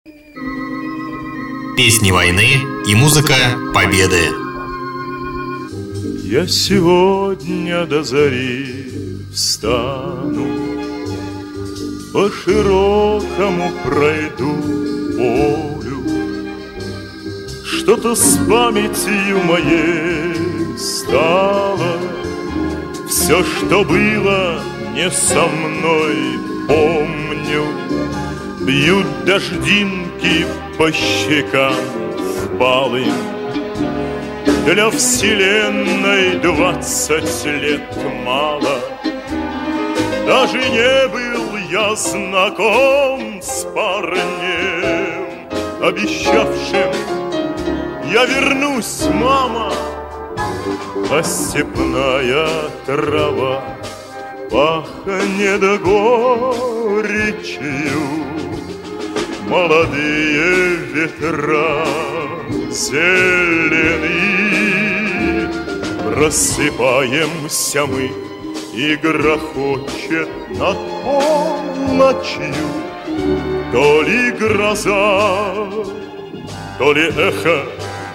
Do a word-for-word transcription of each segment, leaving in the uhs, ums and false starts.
Песни войны и музыка победы. Я сегодня до зари встану, по широкому пройду полю. Что-то с памятью моей стало, все, что было не со мной, помню. Бьют дождинки по щекам впалым. Для вселенной двадцать лет мало. Даже не был я знаком с парнем, обещавшим: я вернусь, мама. А степная трава пахнет горечью. Молодые ветра зеленые, просыпаемся мы, и грохочет над полночью то ли гроза, то ли эхо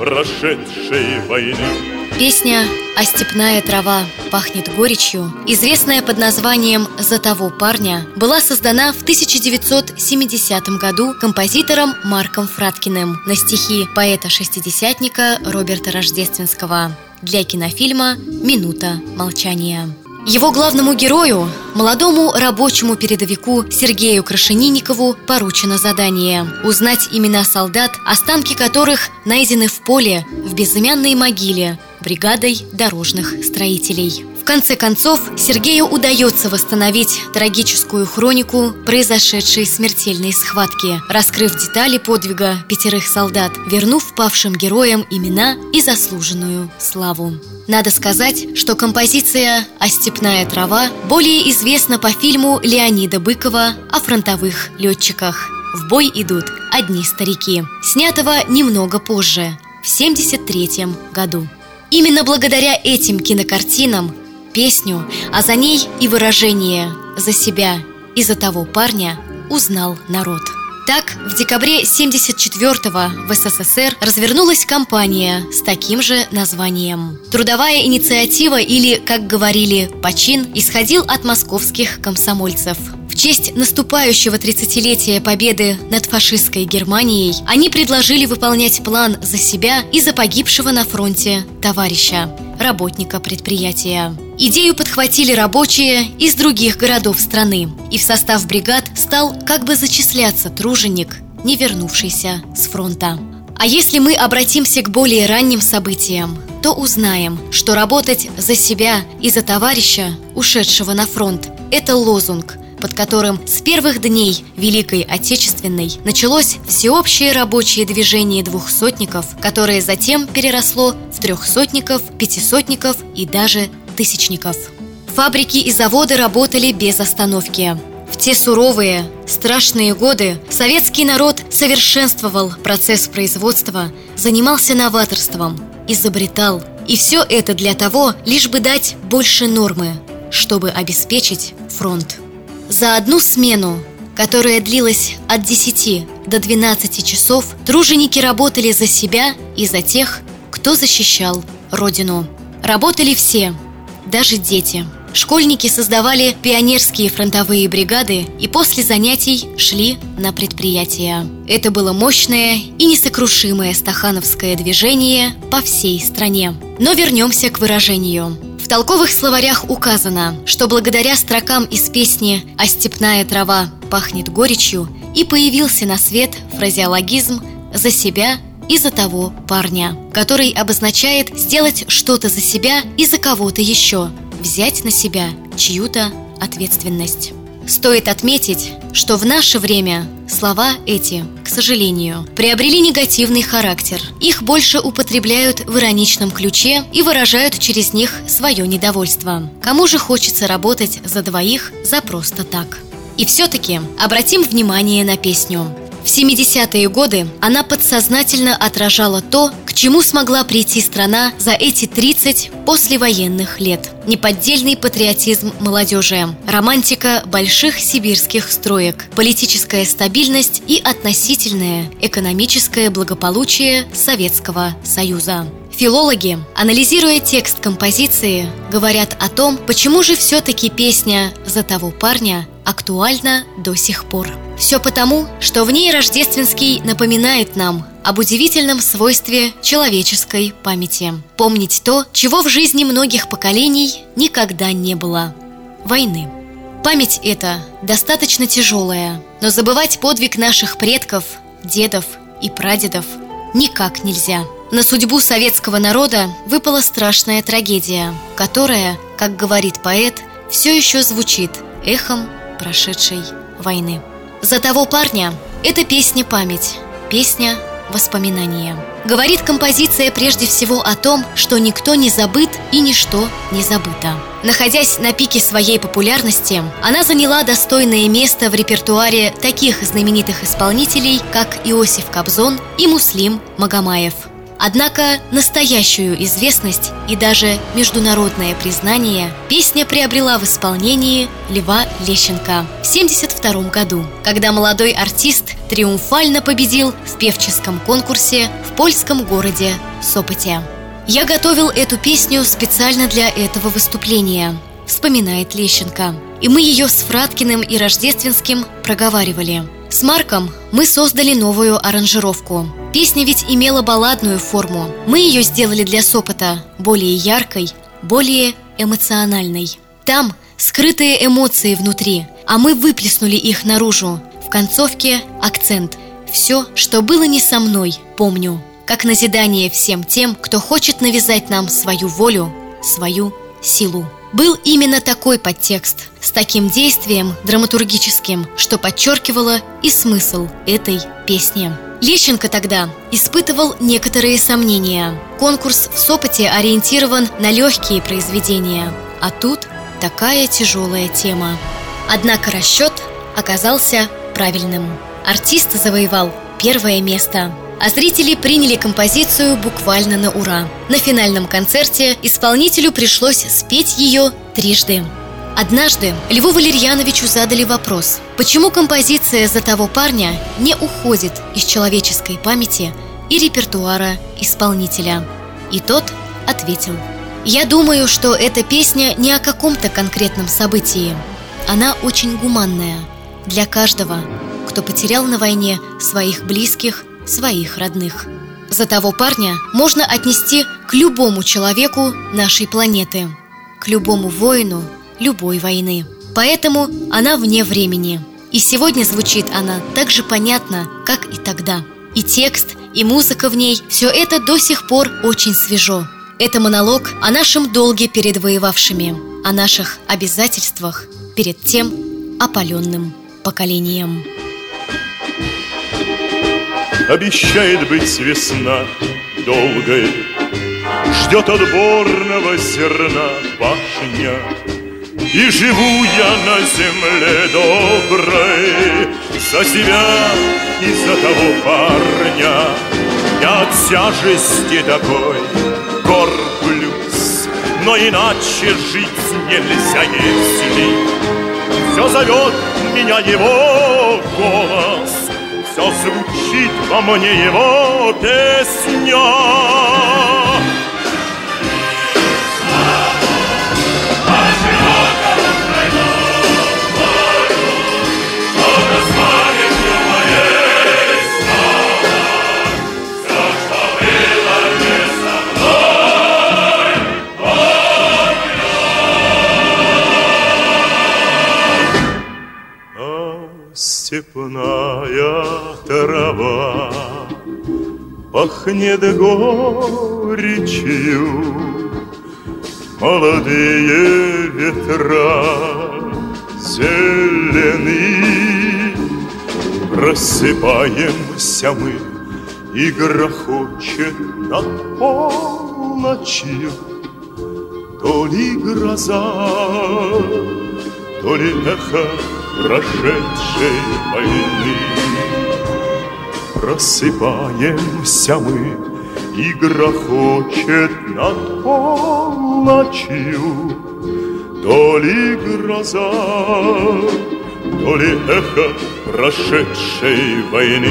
прошедшей войны. Песня «А степная трава пахнет горечью», известная под названием «За того парня», была создана в тысяча девятьсот семидесятом году композитором Марком Фраткиным на стихи поэта-шестидесятника Роберта Рождественского для кинофильма «Минута молчания». Его главному герою, молодому рабочему передовику Сергею Крашенинникову, поручено задание узнать имена солдат, останки которых найдены в поле в безымянной могиле бригадой дорожных строителей. В конце концов, Сергею удается восстановить трагическую хронику произошедшей смертельной схватки, раскрыв детали подвига пятерых солдат, вернув павшим героям имена и заслуженную славу. Надо сказать, что композиция «А степная трава» более известна по фильму Леонида Быкова о фронтовых летчиках «В бой идут одни старики», снятого немного позже, в семьдесят третьем году. Именно благодаря этим кинокартинам песню, а за ней и выражение «За себя и за того парня» узнал народ. Так, в декабре семьдесят четвёртого в СССР развернулась кампания с таким же названием. Трудовая инициатива, или, как говорили, почин, исходил от московских комсомольцев. В честь наступающего тридцатилетия победы над фашистской Германией они предложили выполнять план за себя и за погибшего на фронте товарища, работника предприятия. Идею подхватили рабочие из других городов страны, и в состав бригад стал как бы зачисляться труженик, не вернувшийся с фронта. А если мы обратимся к более ранним событиям, то узнаем, что работать за себя и за товарища, ушедшего на фронт, это лозунг, под которым с первых дней Великой Отечественной началось всеобщее рабочее движение двухсотников, которое затем переросло в трехсотников, пятисотников и даже тысячников. Фабрики и заводы работали без остановки. В те суровые, страшные годы советский народ совершенствовал процесс производства, занимался новаторством, изобретал. И все это для того, лишь бы дать больше нормы, чтобы обеспечить фронт. За одну смену, которая длилась от десяти до двенадцати часов, труженики работали за себя и за тех, кто защищал Родину. Работали все, даже дети. Школьники создавали пионерские фронтовые бригады и после занятий шли на предприятия. Это было мощное и несокрушимое стахановское движение по всей стране. Но вернемся к выражению. В толковых словарях указано, что благодаря строкам из песни «А степная трава пахнет горечью» и появился на свет фразеологизм «за себя и за того парня», который обозначает сделать что-то за себя и за кого-то еще, взять на себя чью-то ответственность. Стоит отметить, что в наше время слова эти, к сожалению, приобрели негативный характер. Их больше употребляют в ироничном ключе и выражают через них свое недовольство. Кому же хочется работать за двоих за просто так? И все-таки обратим внимание на песню. В семидесятые годы она подсознательно отражала то, к чему смогла прийти страна за эти тридцать послевоенных лет. Неподдельный патриотизм молодежи, романтика больших сибирских строек, политическая стабильность и относительное экономическое благополучие Советского Союза. Филологи, анализируя текст композиции, говорят о том, почему же все-таки песня «За того парня» актуальна до сих пор. Все потому, что в ней Рождественский напоминает нам об удивительном свойстве человеческой памяти. Помнить то, чего в жизни многих поколений никогда не было – войны. Память эта достаточно тяжелая, но забывать подвиг наших предков, дедов и прадедов никак нельзя. На судьбу советского народа выпала страшная трагедия, которая, как говорит поэт, все еще звучит эхом прошедшей войны. «За того парня» – это песня-память, песня воспоминания. Говорит композиция прежде всего о том, что никто не забыт и ничто не забыто. Находясь на пике своей популярности, она заняла достойное место в репертуаре таких знаменитых исполнителей, как Иосиф Кобзон и Муслим Магомаев. Однако настоящую известность и даже международное признание песня приобрела в исполнении Льва Лещенко в семьдесят втором году, когда молодой артист триумфально победил в певческом конкурсе в польском городе Сопоте. «Я готовил эту песню специально для этого выступления», — вспоминает Лещенко. «И мы ее с Фраткиным и Рождественским проговаривали. С Марком мы создали новую аранжировку. Песня ведь имела балладную форму. Мы ее сделали для Сопота более яркой, более эмоциональной. Там скрытые эмоции внутри, а мы выплеснули их наружу. В концовке акцент. Все, что было не со мной, помню. Как назидание всем тем, кто хочет навязать нам свою волю, свою силу». Был именно такой подтекст, с таким действием драматургическим, что подчеркивало и смысл этой песни. Лещенко тогда испытывал некоторые сомнения. Конкурс в Сопоте ориентирован на легкие произведения, а тут такая тяжелая тема. Однако расчет оказался правильным. Артист завоевал первое место, а зрители приняли композицию буквально на ура. На финальном концерте исполнителю пришлось спеть ее трижды. Однажды Льву Валерьяновичу задали вопрос, почему композиция «За того парня» не уходит из человеческой памяти и репертуара исполнителя. И тот ответил: «Я думаю, что эта песня не о каком-то конкретном событии. Она очень гуманная для каждого, кто потерял на войне своих близких, своих родных. За того парня можно отнести к любому человеку нашей планеты, к любому воину любой войны. Поэтому она вне времени. И сегодня звучит она так же понятно, как и тогда. И текст, и музыка в ней – все это до сих пор очень свежо. Это монолог о нашем долге перед воевавшими, о наших обязательствах перед тем опаленным поколением». Обещает быть весна долгой, ждет отборного зерна пашня. И живу я на земле доброй за себя и за того парня. Я от тяжести такой горблюсь, но иначе жить нельзя, если все зовет меня его голос, все звучит во мне его песня. Степная трава пахнет горечью, молодые ветра зелены. Просыпаемся мы, и грохочет над полночью то ли гроза, то ли эхо прошедшей войны. Просыпаемся мы, и грохочет над полночью. То ли гроза, то ли эхо прошедшей войны.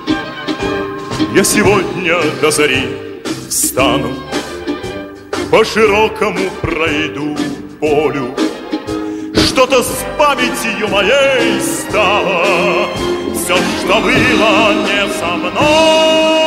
Я сегодня до зари встану, по широкому пройду полю. Что-то с памятью моей стало, все, что было не со мной.